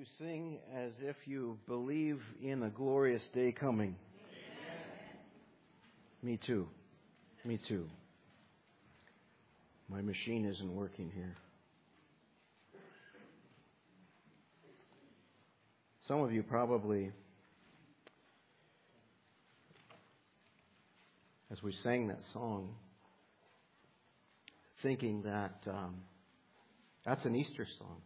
you sing as if you believe in a glorious day coming? Me too. Me too. My machine isn't working here. Some of you probably, as we sang that song, thinking that that's an Easter song.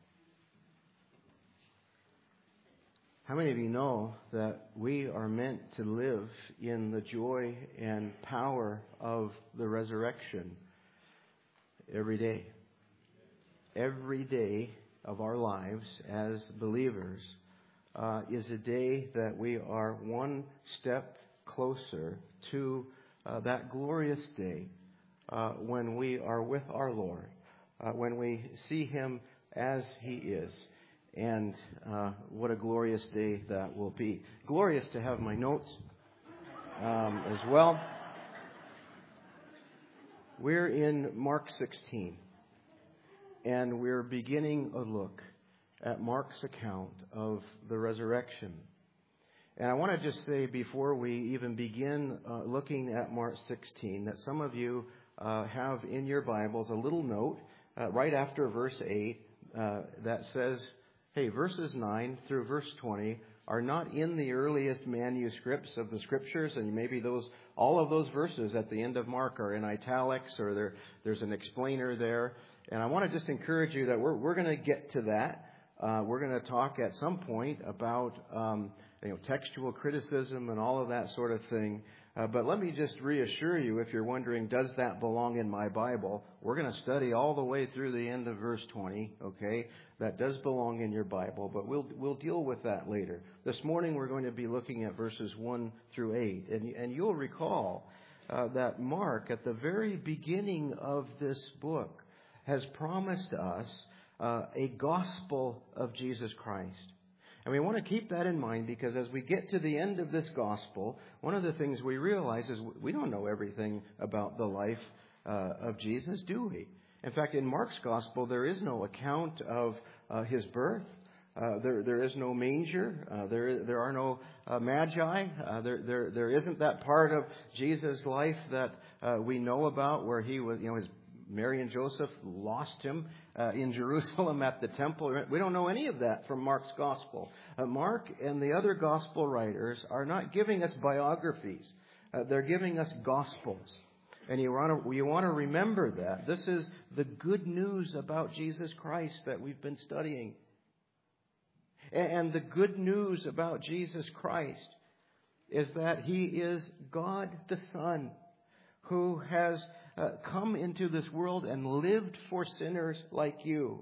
How many of you know that we are meant to live in the joy and power of the resurrection every day? Every day of our lives as believers is a day that we are one step closer to that glorious day when we are with our Lord, when we see Him as He is. And what a glorious day that will be. Glorious to have my notes as well. We're in Mark 16, and we're beginning a look at Mark's account of the resurrection. And I want to just say before we even begin looking at Mark 16 that some of you have in your Bibles a little note right after verse 8 that says, hey, verses 9 through verse 20 are not in the earliest manuscripts of the Scriptures, and maybe all of those verses at the end of Mark are in italics, or there's an explainer there. And I want to just encourage you that we're going to get to that. We're going to talk at some point about textual criticism and all of that sort of thing. But let me just reassure you, if you're wondering, does that belong in my Bible? We're going to study all the way through the end of verse 20, okay? That does belong in your Bible, but we'll deal with that later. This morning we're going to be looking at verses 1 through 8. And you'll recall that Mark, at the very beginning of this book, has promised us a gospel of Jesus Christ. And we want to keep that in mind because as we get to the end of this gospel, one of the things we realize is we don't know everything about the life of Jesus, do we? In fact, in Mark's gospel, there is no account of His birth. There is no manger. There are no magi. There isn't that part of Jesus' life that we know about where He was, his Mary and Joseph lost Him in Jerusalem at the temple. We don't know any of that from Mark's gospel. Mark and the other gospel writers are not giving us biographies. They're giving us gospels. And you want to remember that. This is the good news about Jesus Christ that we've been studying. And the good news about Jesus Christ is that He is God the Son who has come into this world and lived for sinners like you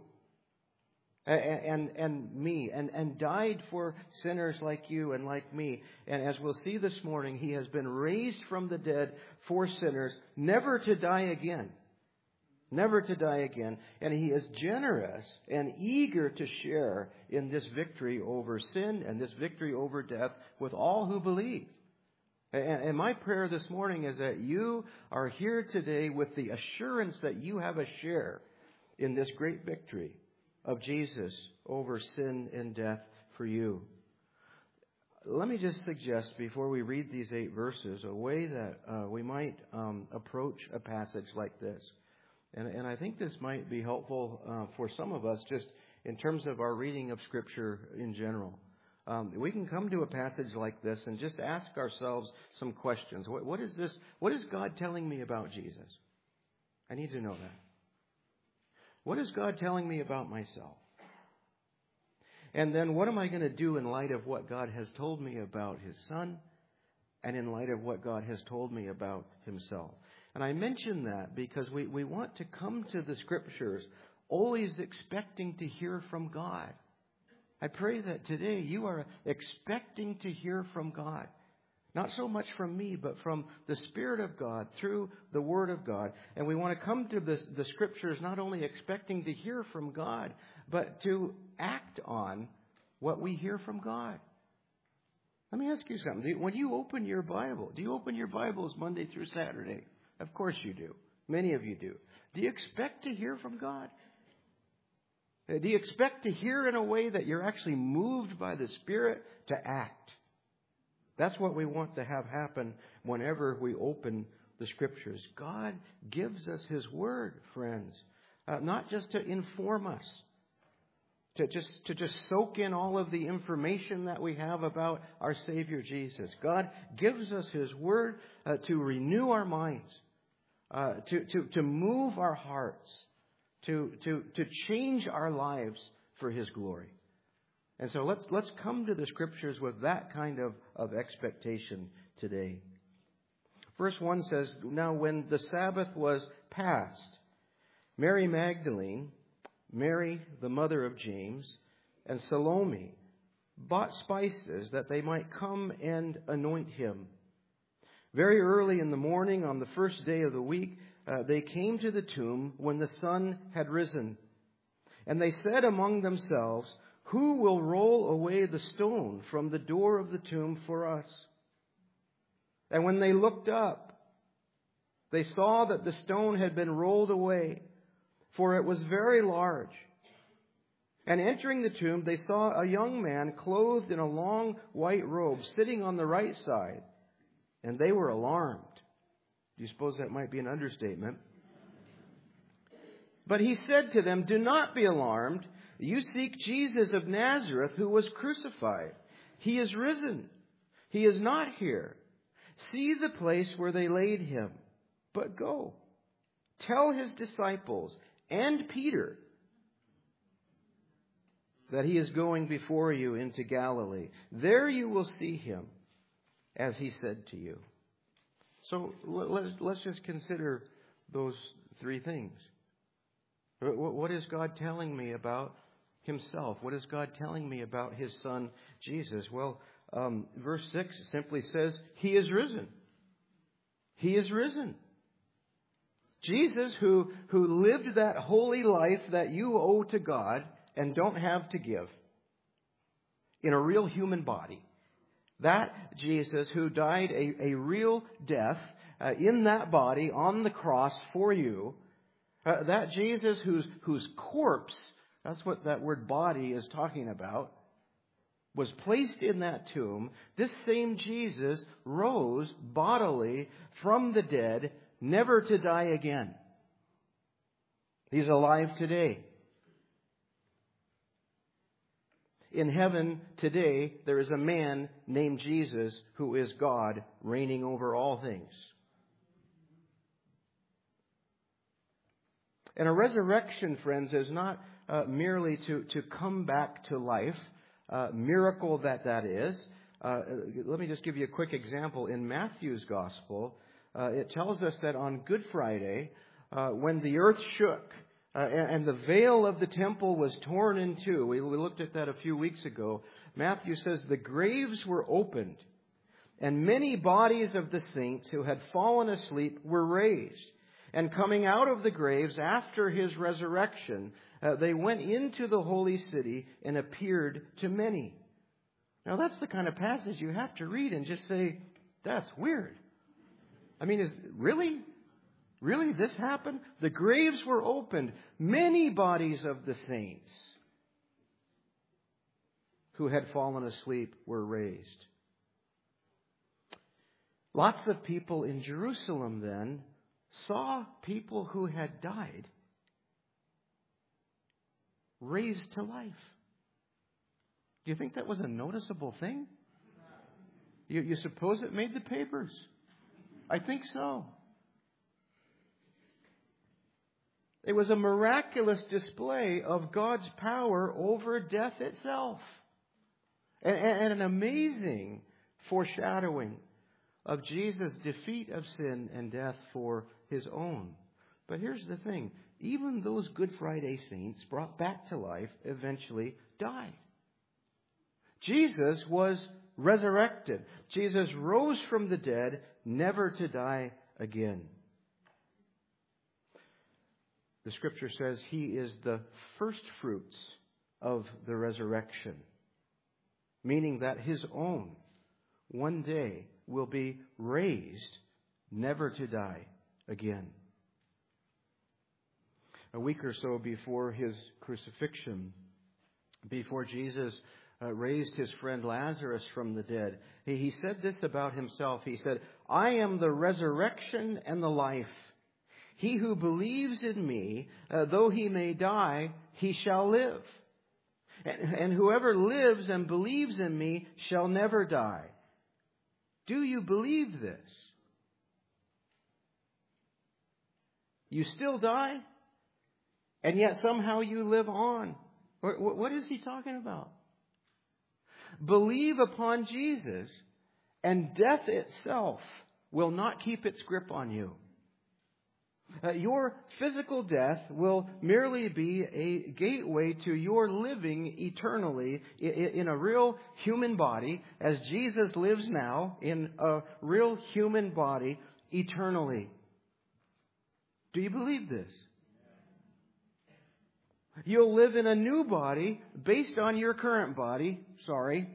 and me and died for sinners like you and like me. And as we'll see this morning, He has been raised from the dead for sinners, never to die again. Never to die again. And He is generous and eager to share in this victory over sin and this victory over death with all who believe. And my prayer this morning is that you are here today with the assurance that you have a share in this great victory of Jesus over sin and death for you. Let me just suggest, before we read these 8 verses, a way that we might approach a passage like this. And I think this might be helpful for some of us just in terms of our reading of Scripture in general. We can come to a passage like this and just ask ourselves some questions. What is this? What is God telling me about Jesus? I need to know that. What is God telling me about myself? And then what am I going to do in light of what God has told me about His Son and in light of what God has told me about Himself? And I mention that because we want to come to the Scriptures always expecting to hear from God. I pray that today you are expecting to hear from God. Not so much from me, but from the Spirit of God through the Word of God. And we want to come to the Scriptures not only expecting to hear from God, but to act on what we hear from God. Let me ask you something. When you open your Bible, do you open your Bibles Monday through Saturday? Of course you do. Many of you do. Do you expect to hear from God? Do you expect to hear in a way that you're actually moved by the Spirit to act? That's what we want to have happen whenever we open the Scriptures. God gives us His Word, friends, not just to inform us, to just soak in all of the information that we have about our Savior Jesus. God gives us His Word to renew our minds, to move our hearts, to change our lives for His glory. And so let's come to the Scriptures with that kind of expectation today. Verse 1 says, "Now when the Sabbath was past, Mary Magdalene, Mary the mother of James, and Salome bought spices that they might come and anoint Him. Very early in the morning on the first day of the week, they came to the tomb when the sun had risen. And they said among themselves, 'Who will roll away the stone from the door of the tomb for us?' And when they looked up, they saw that the stone had been rolled away, for it was very large. And entering the tomb, they saw a young man clothed in a long white robe sitting on the right side, and they were alarmed." Do you suppose that might be an understatement? "But he said to them, 'Do not be alarmed. You seek Jesus of Nazareth, who was crucified. He is risen. He is not here. See the place where they laid Him. But go, tell His disciples and Peter that He is going before you into Galilee. There you will see Him, as He said to you.'" So let's just consider those three things. What is God telling me about Himself? What is God telling me about His Son, Jesus? Well, verse 6 simply says, He is risen. He is risen. Jesus, who lived that holy life that you owe to God and don't have to give, in a real human body. That Jesus who died a real death in that body on the cross for you. That Jesus whose corpse, that's what that word body is talking about, was placed in that tomb. This same Jesus rose bodily from the dead, never to die again. He's alive today. In heaven today, there is a man named Jesus who is God, reigning over all things. And a resurrection, friends, is not merely to come back to life, miracle that is. Let me just give you a quick example. In Matthew's Gospel, it tells us that on Good Friday, when the earth shook and the veil of the temple was torn in two, we looked at that a few weeks ago, Matthew says the graves were opened, and many bodies of the saints who had fallen asleep were raised. And coming out of the graves after His resurrection, they went into the holy city and appeared to many. Now that's the kind of passage you have to read and just say, that's weird. I mean, really this happened? The graves were opened. Many bodies of the saints who had fallen asleep were raised. Lots of people in Jerusalem then saw people who had died raised to life. Do you think that was a noticeable thing? You suppose it made the papers? I think so. It was a miraculous display of God's power over death itself. And an amazing foreshadowing of Jesus' defeat of sin and death for His own. But here's the thing. Even those Good Friday saints brought back to life eventually died. Jesus was resurrected. Jesus rose from the dead, never to die again. The Scripture says He is the first fruits of the resurrection, meaning that His own one day will be raised, never to die again. a week or so before his crucifixion, before Jesus raised his friend Lazarus from the dead, he said this about himself. He said, "I am the resurrection and the life. He who believes in me, though he may die, he shall live. And whoever lives and believes in me shall never die." Do you believe this? You still die, and yet somehow you live on. What is he talking about? Believe upon Jesus, and death itself will not keep its grip on you. Your physical death will merely be a gateway to your living eternally in a real human body, as Jesus lives now in a real human body eternally. Do you believe this? You'll live in a new body based on your current body. Sorry.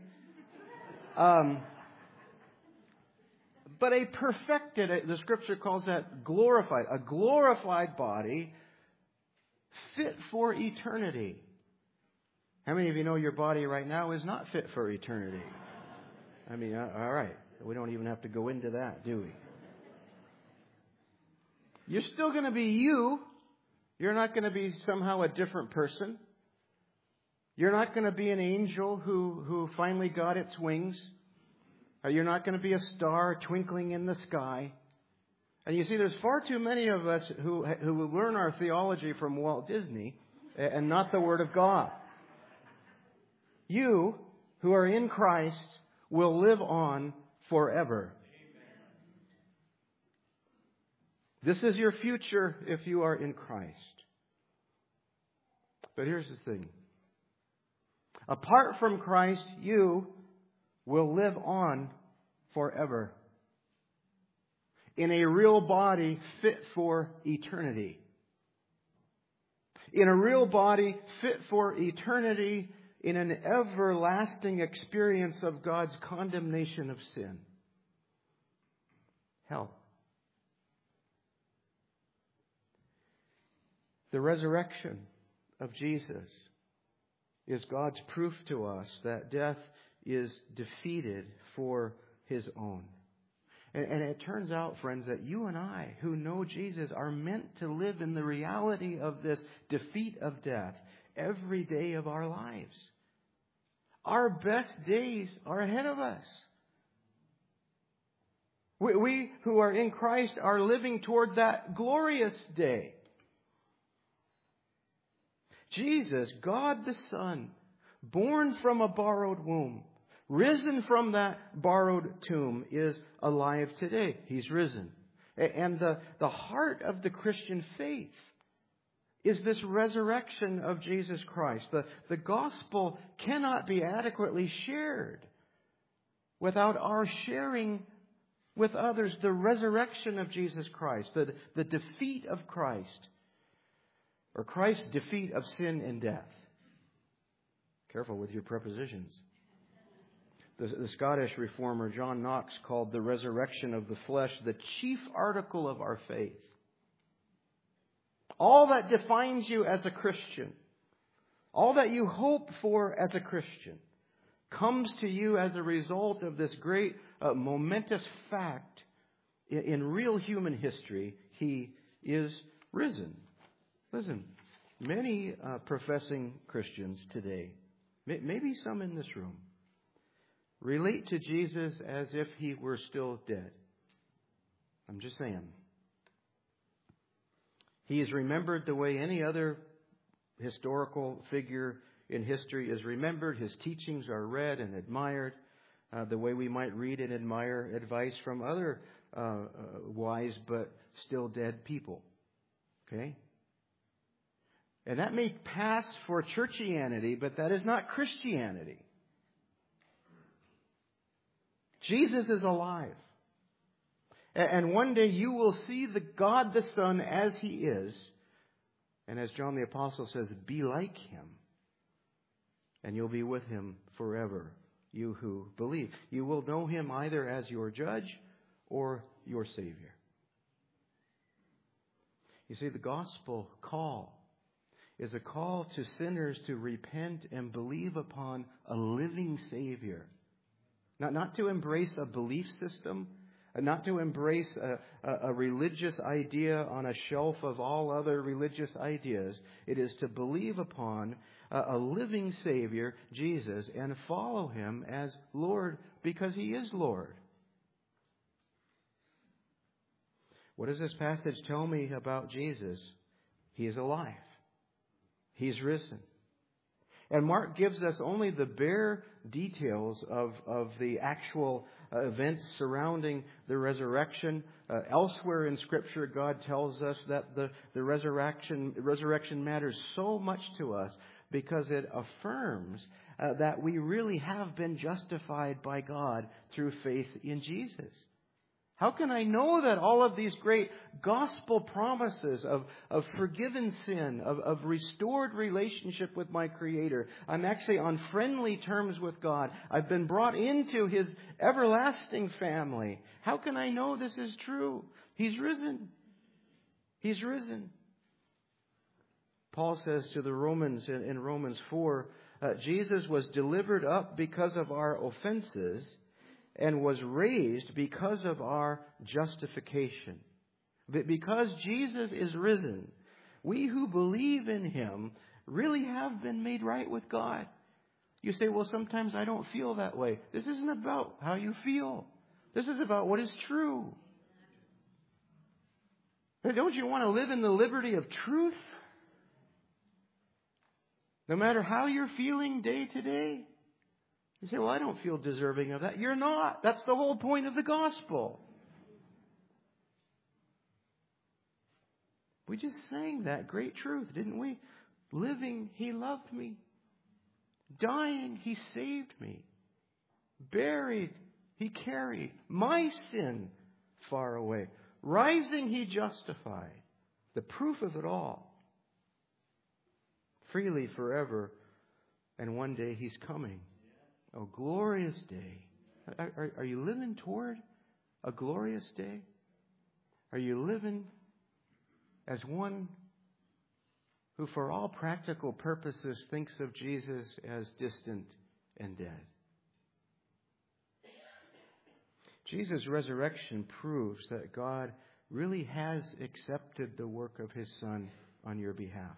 But a perfected, the Scripture calls that glorified, a glorified body fit for eternity. How many of you know your body right now is not fit for eternity? I mean, all right. We don't even have to go into that, do we? You're still going to be you. You're not going to be somehow a different person. You're not going to be an angel who finally got its wings. You're not going to be a star twinkling in the sky. And you see, there's far too many of us who learn our theology from Walt Disney and not the Word of God. You, who are in Christ, will live on forever. This is your future if you are in Christ. But here's the thing. Apart from Christ, you will live on forever in a real body fit for eternity. In a real body fit for eternity, in an everlasting experience of God's condemnation of sin. Hell. The resurrection of Jesus is God's proof to us that death is defeated for His own. And it turns out, friends, that you and I, who know Jesus, are meant to live in the reality of this defeat of death every day of our lives. Our best days are ahead of us. We who are in Christ are living toward that glorious day. Jesus, God the Son, born from a borrowed womb, risen from that borrowed tomb, is alive today. He's risen. And the heart of the Christian faith is this resurrection of Jesus Christ. The gospel cannot be adequately shared without our sharing with others the resurrection of Jesus Christ, the defeat of Christ, or Christ's defeat of sin and death. Careful with your prepositions. The Scottish reformer John Knox called the resurrection of the flesh the chief article of our faith. All that defines you as a Christian, all that you hope for as a Christian, comes to you as a result of this great momentous fact in real human history. He is risen. Listen, many professing Christians today, maybe some in this room, relate to Jesus as if He were still dead. I'm just saying. He is remembered the way any other historical figure in history is remembered. His teachings are read and admired the way we might read and admire advice from other wise but still dead people. Okay? And that may pass for churchianity, but that is not Christianity. Jesus is alive. And one day you will see the God the Son as He is. And as John the Apostle says, be like Him. And you'll be with Him forever, you who believe. You will know Him either as your judge or your Savior. You see, the gospel call is a call to sinners to repent and believe upon a living Savior. Not to embrace a belief system, not to embrace a religious idea on a shelf of all other religious ideas. It is to believe upon a living Savior, Jesus, and follow Him as Lord because He is Lord. What does this passage tell me about Jesus? He is alive. He's risen. And Mark gives us only the bare details of the actual events surrounding the resurrection. Elsewhere in Scripture, God tells us that the resurrection matters so much to us because it affirms that we really have been justified by God through faith in Jesus. How can I know that all of these great gospel promises of forgiven sin, of restored relationship with my Creator, I'm actually on friendly terms with God, I've been brought into His everlasting family? How can I know this is true? He's risen. He's risen. Paul says to the Romans in Romans 4, Jesus was delivered up because of our offenses and was raised because of our justification. Because Jesus is risen, we who believe in Him really have been made right with God. You say, well, sometimes I don't feel that way. This isn't about how you feel. This is about what is true. But don't you want to live in the liberty of truth? No matter how you're feeling day to day. You say, well, I don't feel deserving of that. You're not. That's the whole point of the gospel. We just sang that great truth, didn't we? Living, He loved me. Dying, He saved me. Buried, He carried my sin far away. Rising, He justified. The proof of it all. Freely, forever, and one day He's coming. Oh, glorious day. Are you living toward a glorious day? Are you living as one who for all practical purposes thinks of Jesus as distant and dead? Jesus' resurrection proves that God really has accepted the work of His Son on your behalf.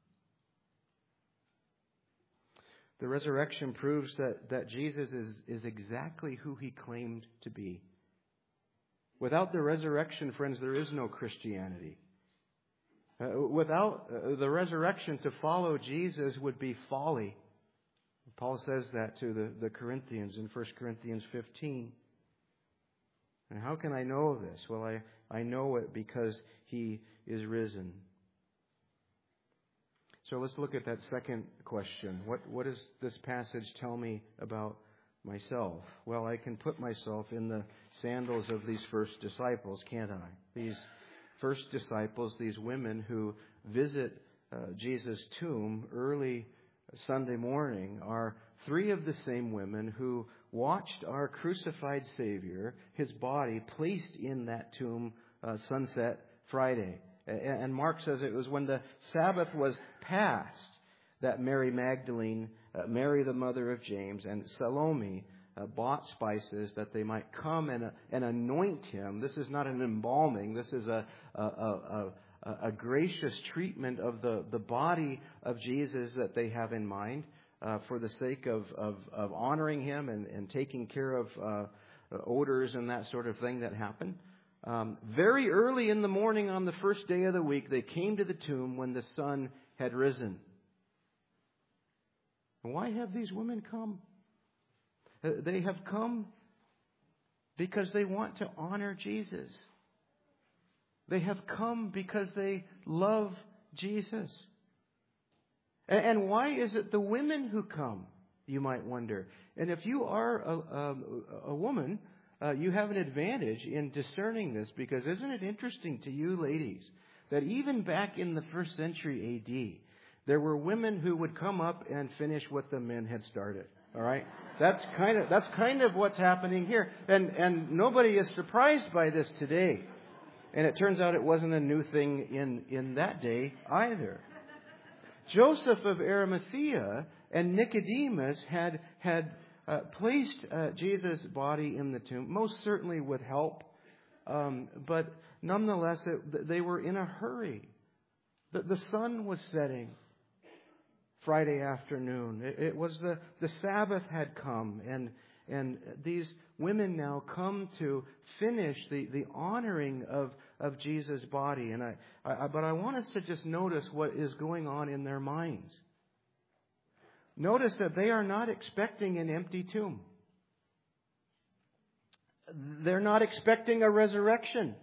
The resurrection proves that Jesus is exactly who He claimed to be. Without the resurrection, friends, there is no Christianity. Without the resurrection, to follow Jesus would be folly. Paul says that to the Corinthians in 1 Corinthians 15. And how can I know this? Well, I know it because He is risen. So let's look at that second question. What does this passage tell me about myself? Well, I can put myself in the sandals of these first disciples, can't I? These first disciples, these women who visit Jesus' tomb early Sunday morning, are three of the same women who watched our crucified Savior, His body placed in that tomb sunset Friday. And Mark says it was when the Sabbath was past that Mary Magdalene, Mary the mother of James, and Salome bought spices that they might come and anoint Him. This is not an embalming. This is a gracious treatment of the body of Jesus that they have in mind for the sake of honoring Him and taking care of odors and that sort of thing that happen. Very early in the morning on the first day of the week, they came to the tomb when the sun had risen. And why have these women come? They have come because they want to honor Jesus. They have come because they love Jesus. And why is it the women who come, you might wonder? And if you are a woman, you have an advantage in discerning this, because isn't it interesting to you ladies that even back in the first century A.D., there were women who would come up and finish what the men had started. All right? That's kind of what's happening here. And nobody is surprised by this today. And it turns out it wasn't a new thing in that day either. Joseph of Arimathea and Nicodemus had placed Jesus' body in the tomb, most certainly with help, but nonetheless, they were in a hurry. The sun was setting Friday afternoon. It was the Sabbath had come, and these women now come to finish the honoring of Jesus' body. But I want us to just notice what is going on in their minds. Notice that they are not expecting an empty tomb. They're not expecting a resurrection.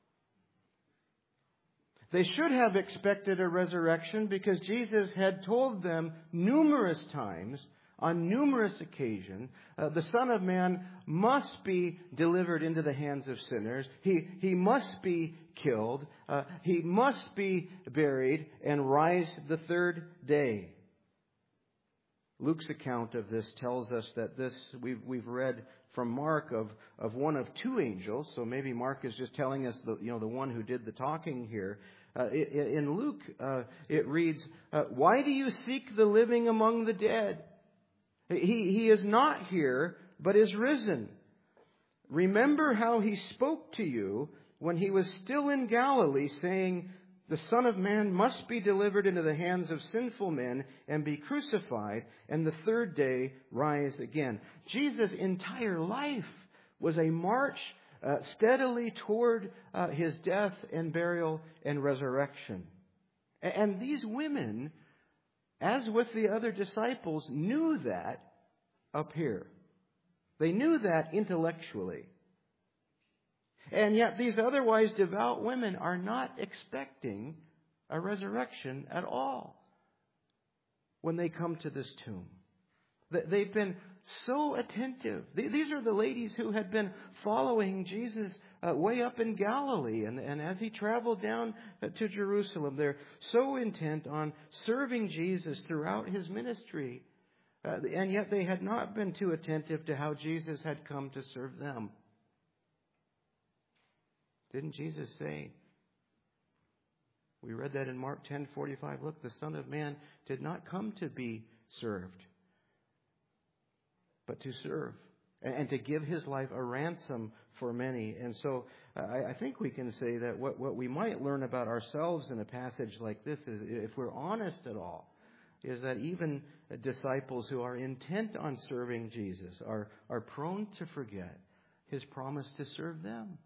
They should have expected a resurrection because Jesus had told them numerous times, on numerous occasions, the Son of Man must be delivered into the hands of sinners. He must be killed. He must be buried and rise the third day. Luke's account of this tells us that we've read from Mark of one of two angels. So maybe Mark is just telling us the one who did the talking here. In Luke, it reads, "Why do you seek the living among the dead? He is not here, but is risen. Remember how he spoke to you when he was still in Galilee, saying, 'The Son of Man must be delivered into the hands of sinful men and be crucified, and the third day rise again.'" Jesus' entire life was a march steadily toward his death and burial and resurrection. And these women, as with the other disciples, knew that up here. They knew that intellectually. And yet these otherwise devout women are not expecting a resurrection at all when they come to this tomb. They've been so attentive. These are the ladies who had been following Jesus way up in Galilee. And as he traveled down to Jerusalem, they're so intent on serving Jesus throughout his ministry. And yet they had not been too attentive to how Jesus had come to serve them. Didn't Jesus say? We read that in Mark 10:45. "Look, the Son of Man did not come to be served, but to serve, and to give his life a ransom for many." And so I think we can say that what we might learn about ourselves in a passage like this is, if we're honest at all, is that even disciples who are intent on serving Jesus are prone to forget his promise to serve them.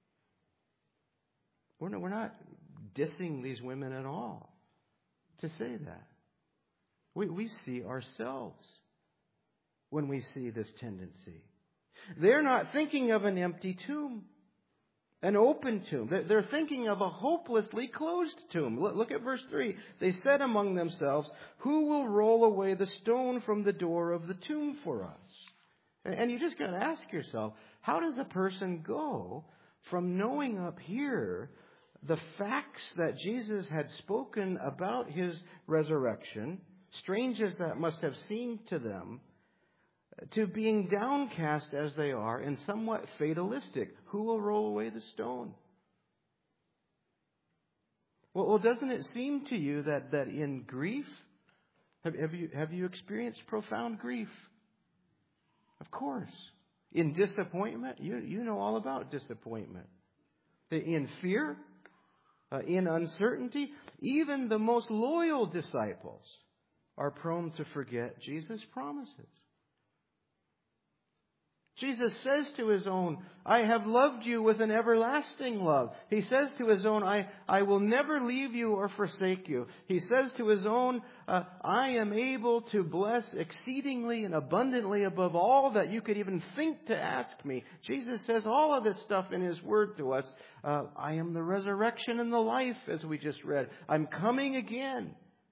We're not dissing these women at all to say that. We see ourselves when we see this tendency. They're not thinking of an empty tomb, an open tomb. They're thinking of a hopelessly closed tomb. Look at verse 3. "They said among themselves, 'Who will roll away the stone from the door of the tomb for us?'" And you just got to ask yourself, how does a person go from knowing up here the facts that Jesus had spoken about his resurrection, strange as that must have seemed to them, to being downcast as they are and somewhat fatalistic? Who will roll away the stone? Well, doesn't it seem to you that in grief, have you experienced profound grief? Of course. In disappointment, you know all about disappointment. In fear, in uncertainty, even the most loyal disciples are prone to forget Jesus' promises. Jesus says to his own, "I have loved you with an everlasting love." He says to his own, I will never leave you or forsake you. He says to his own, "I am able to bless exceedingly and abundantly above all that you could even think to ask me." Jesus says all of this stuff in his word to us. "I am the resurrection and the life," as we just read. "I'm coming again."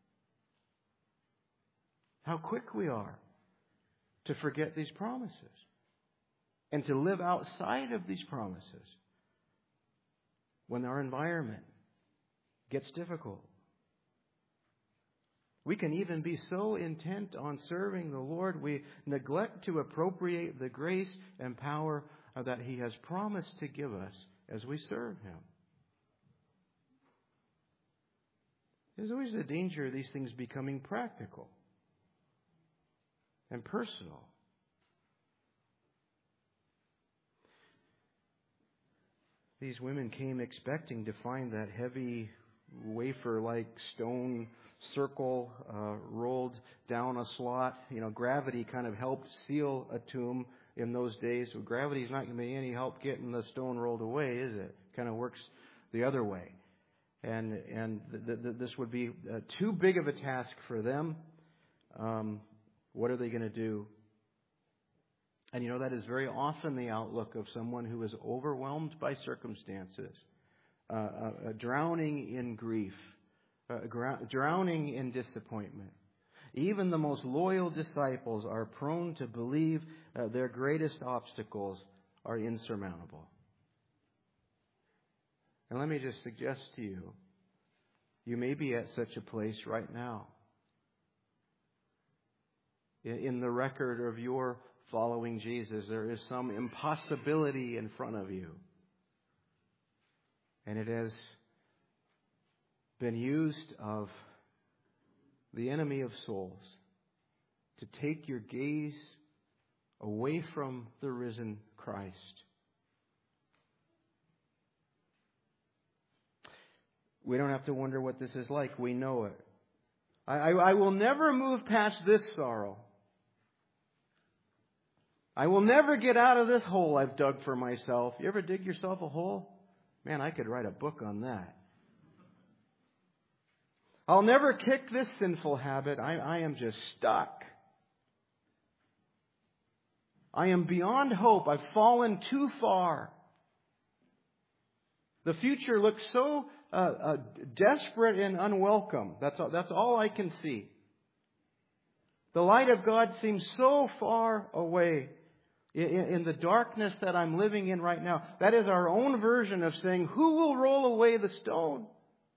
How quick we are to forget these promises and to live outside of these promises when our environment gets difficult. We can even be so intent on serving the Lord, we neglect to appropriate the grace and power that he has promised to give us as we serve him. There's always the danger of these things becoming practical and personal. These women came expecting to find that heavy wafer-like stone circle rolled down a slot. Gravity kind of helped seal a tomb in those days. So gravity's not going to be any help getting the stone rolled away, is it? Kind of works the other way. And this would be too big of a task for them. What are they going to do? And that is very often the outlook of someone who is overwhelmed by circumstances, drowning in grief, drowning in disappointment. Even the most loyal disciples are prone to believe their greatest obstacles are insurmountable. And let me just suggest to you, you may be at such a place right now. In the record of your following Jesus, there is some impossibility in front of you. And it has been used of the enemy of souls to take your gaze away from the risen Christ. We don't have to wonder what this is like. We know it. I will never move past this sorrow. I will never get out of this hole I've dug for myself. You ever dig yourself a hole? Man, I could write a book on that. I'll never kick this sinful habit. I am just stuck. I am beyond hope. I've fallen too far. The future looks so desperate and unwelcome. That's all I can see. The light of God seems so far away in the darkness that I'm living in right now. That is our own version of saying, who will roll away the stone?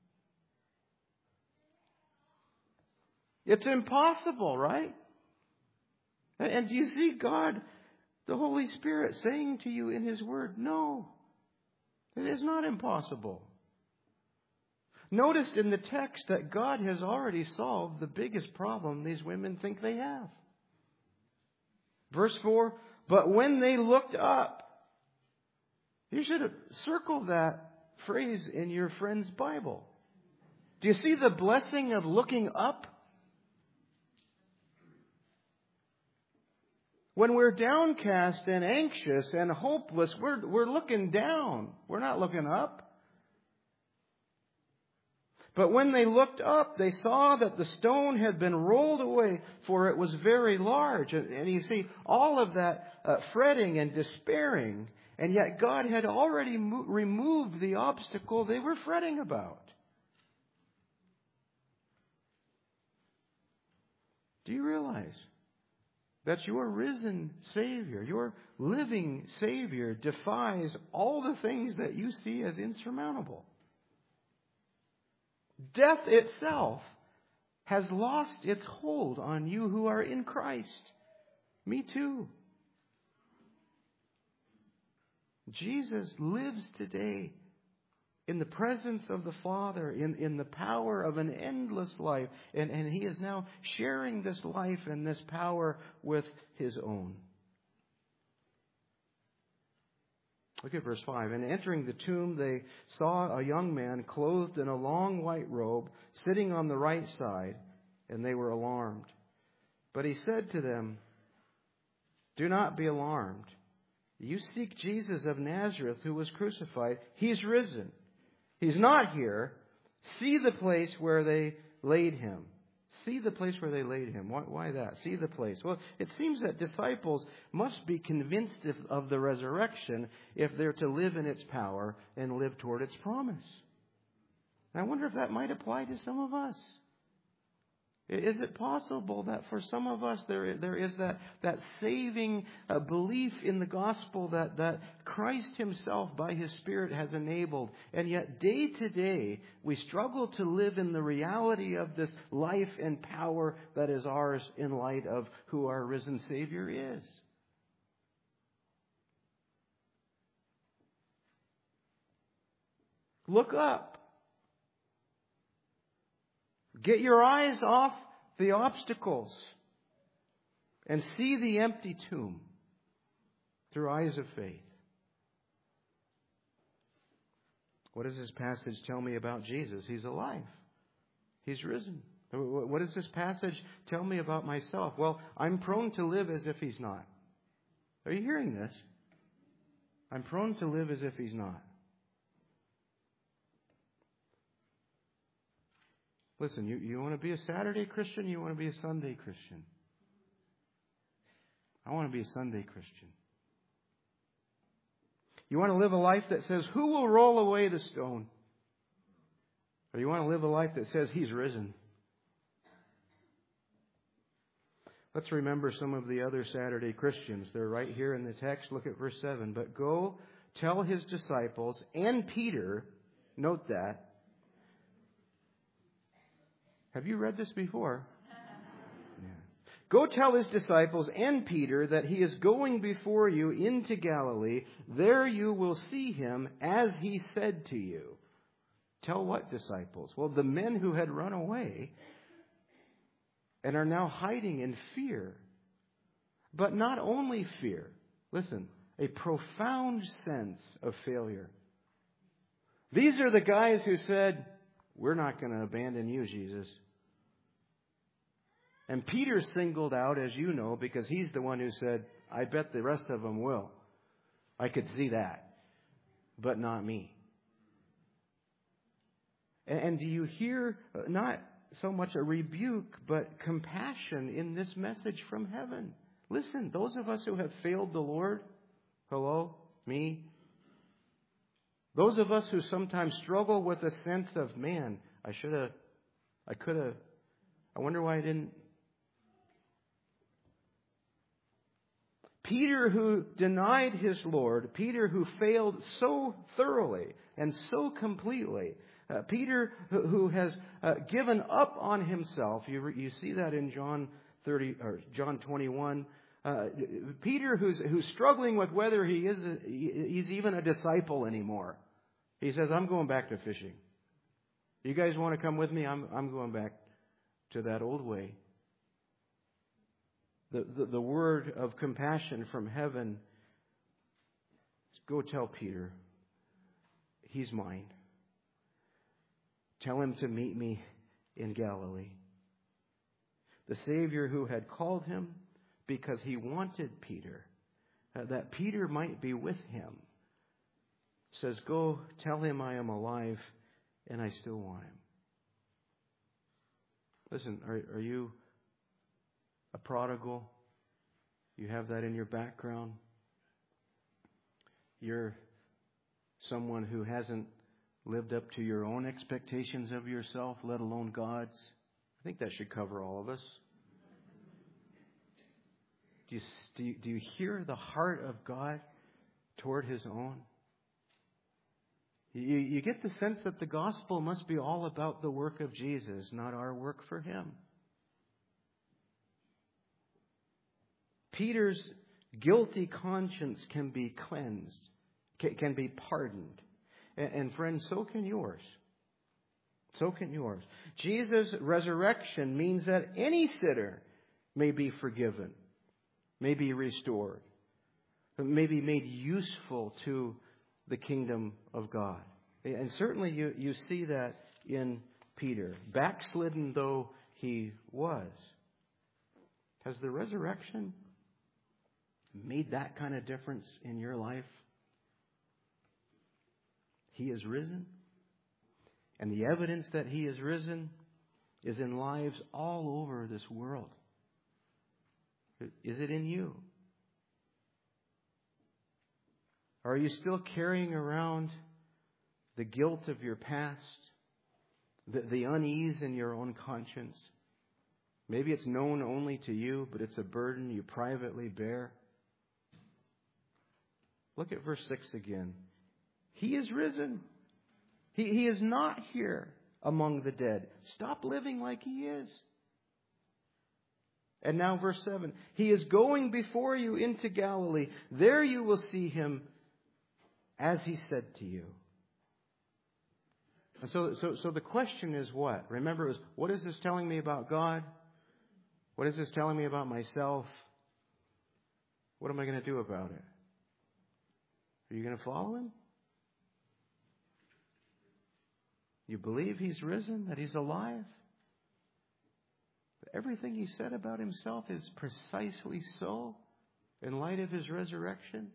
It's impossible, right? And do you see God, the Holy Spirit, saying to you in His Word, no, it is not impossible. Notice in the text that God has already solved the biggest problem these women think they have. Verse 4, but when they looked up. You should have circled that phrase in your friend's Bible. Do you see the blessing of looking up? When we're downcast and anxious and hopeless, we're looking down. We're not looking up. But when they looked up, they saw that the stone had been rolled away, for it was very large. And you see all of that fretting and despairing, and yet God had already removed the obstacle they were fretting about. Do you realize that your risen Savior, your living Savior, defies all the things that you see as insurmountable? Death itself has lost its hold on you who are in Christ. Me too. Jesus lives today in the presence of the Father, in the power of an endless life. And He is now sharing this life and this power with His own. Look at verse 5. And entering the tomb, they saw a young man clothed in a long white robe, sitting on the right side, and they were alarmed. But He said to them, do not be alarmed. You seek Jesus of Nazareth, who was crucified. He's risen. He's not here. See the place where they laid Him. See the place where they laid Him. Why that? See the place. Well, it seems that disciples must be convinced of the resurrection if they're to live in its power and live toward its promise. And I wonder if that might apply to some of us. Is it possible that for some of us there is that saving belief in the gospel that Christ Himself by His Spirit has enabled, and yet day to day we struggle to live in the reality of this life and power that is ours in light of who our risen Savior is? Look up. Get your eyes off the obstacles and see the empty tomb through eyes of faith. What does this passage tell me about Jesus? He's alive. He's risen. What does this passage tell me about myself? Well, I'm prone to live as if He's not. Are you hearing this? I'm prone to live as if He's not. Listen, you want to be a Saturday Christian? You want to be a Sunday Christian? I want to be a Sunday Christian. You want to live a life that says, who will roll away the stone? Or you want to live a life that says, He's risen? Let's remember some of the other Saturday Christians. They're right here in the text. Look at verse 7. But go tell His disciples and Peter, note that. Have you read this before? Yeah. Go tell His disciples and Peter that He is going before you into Galilee. There you will see Him as He said to you. Tell what disciples? Well, the men who had run away and are now hiding in fear. But not only fear. Listen, a profound sense of failure. These are the guys who said, we're not going to abandon you, Jesus. And Peter singled out, as you know, because he's the one who said, I bet the rest of them will. I could see that. But not me. And do you hear not so much a rebuke, but compassion in this message from heaven? Listen, those of us who have failed the Lord, hello, me. Those of us who sometimes struggle with a sense of, man, I wonder why I didn't. Peter who denied his Lord, Peter who failed so thoroughly and so completely, Peter who has given up on himself. You see that in John 21. Peter who's struggling with whether he's even a disciple anymore. He says, I'm going back to fishing. You guys want to come with me? I'm going back to that old way. The word of compassion from heaven is, go tell Peter, he's mine. Tell him to meet me in Galilee. The Savior who had called him because He wanted Peter, that Peter might be with him, says, go tell him I am alive and I still want him. Listen, are you a prodigal? You have that in your background? You're someone who hasn't lived up to your own expectations of yourself, let alone God's? I think that should cover all of us. Do you hear the heart of God toward His own? You get the sense that the gospel must be all about the work of Jesus, not our work for Him. Peter's guilty conscience can be cleansed, can be pardoned. And friends, so can yours. So can yours. Jesus' resurrection means that any sinner may be forgiven, may be restored, may be made useful to the kingdom of God. And certainly you see that in Peter, backslidden though he was. Has the resurrection made that kind of difference in your life? He is risen. And the evidence that He is risen is in lives all over this world. Is it in you? Are you still carrying around the guilt of your past? The unease in your own conscience? Maybe it's known only to you, but it's a burden you privately bear. Look at verse 6 again. He is risen. He is not here among the dead. Stop living like He is. And now verse 7. He is going before you into Galilee. There you will see Him as He said to you. And so the question is what? Remember, it was, what is this telling me about God? What is this telling me about myself? What am I going to do about it? Are you going to follow Him? You believe He's risen, that He's alive? But everything He said about Himself is precisely so in light of His resurrection.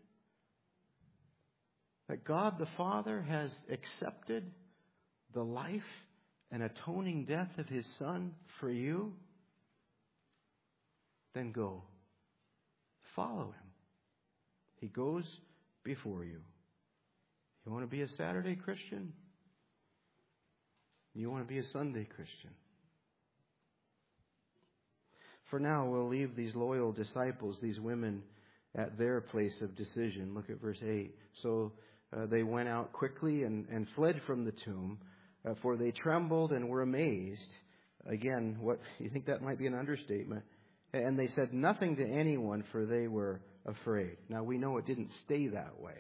That God the Father has accepted the life and atoning death of His Son for you. Then go. Follow Him. He goes before you. You want to be a Saturday Christian? You want to be a Sunday Christian? For now, we'll leave these loyal disciples, these women, at their place of decision. Look at verse 8. So they went out quickly and fled from the tomb, for they trembled and were amazed. Again, what you think that might be an understatement. And they said nothing to anyone, for they were afraid. Now, we know it didn't stay that way.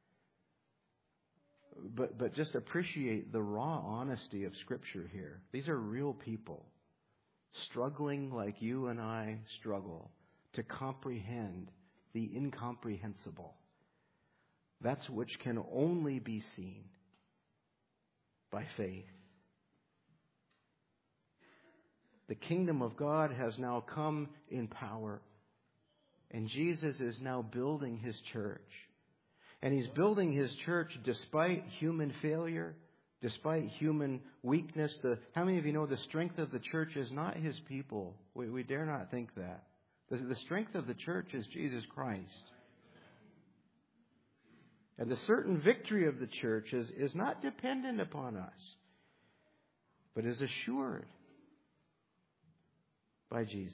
But just appreciate the raw honesty of Scripture here. These are real people struggling like you and I struggle to comprehend the incomprehensible. That's which can only be seen by faith. The kingdom of God has now come in power, and Jesus is now building His church. And He's building His church despite human failure, despite human weakness. How many of you know the strength of the church is not His people? We dare not think that. The strength of the church is Jesus Christ. And the certain victory of the church is not dependent upon us, but is assured by Jesus.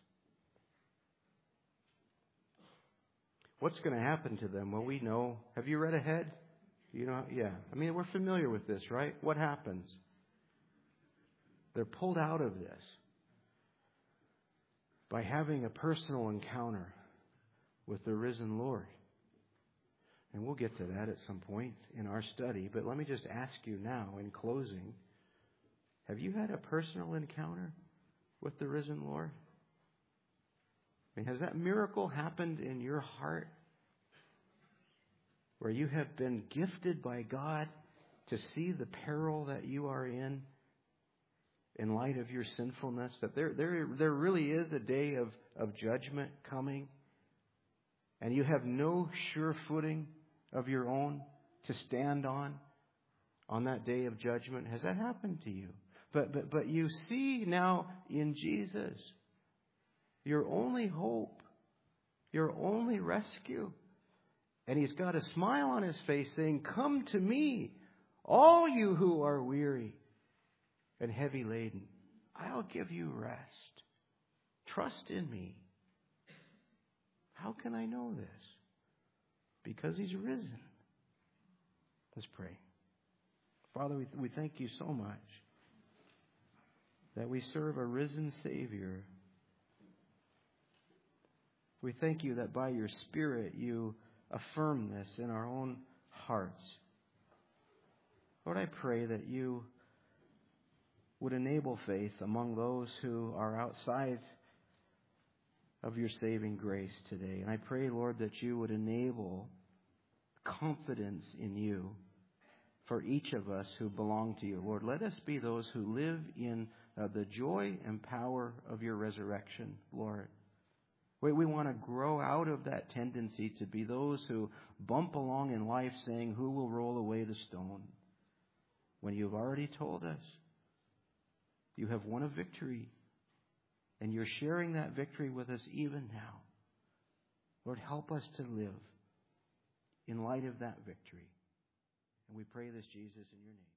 What's going to happen to them? Well, we know. Have you read ahead? You know, yeah. I mean, we're familiar with this, right? What happens? They're pulled out of this by having a personal encounter with the risen Lord. And we'll get to that at some point in our study. But let me just ask you now, in closing, have you had a personal encounter with the risen Lord? I mean, has that miracle happened in your heart where you have been gifted by God to see the peril that you are in light of your sinfulness? That there really is a day of judgment coming, and you have no sure footing of your own to stand on that day of judgment. Has that happened to you? But you see now in Jesus your only hope, your only rescue. And He's got a smile on His face saying, "Come to me, all you who are weary and heavy laden. I'll give you rest. Trust in me." How can I know this? Because He's risen. Let's pray. Father, we thank You so much that we serve a risen Savior. We thank You that by Your Spirit You affirm this in our own hearts. Lord, I pray that You would enable faith among those who are outside of Your saving grace today. And I pray, Lord, that You would enable confidence in You for each of us who belong to You. Lord, let us be those who live in the joy and power of Your resurrection, Lord. We want to grow out of that tendency to be those who bump along in life saying, "Who will roll away the stone?" When You've already told us You have won a victory, and You're sharing that victory with us even now. Lord, help us to live in light of that victory. And we pray this, Jesus, in Your name.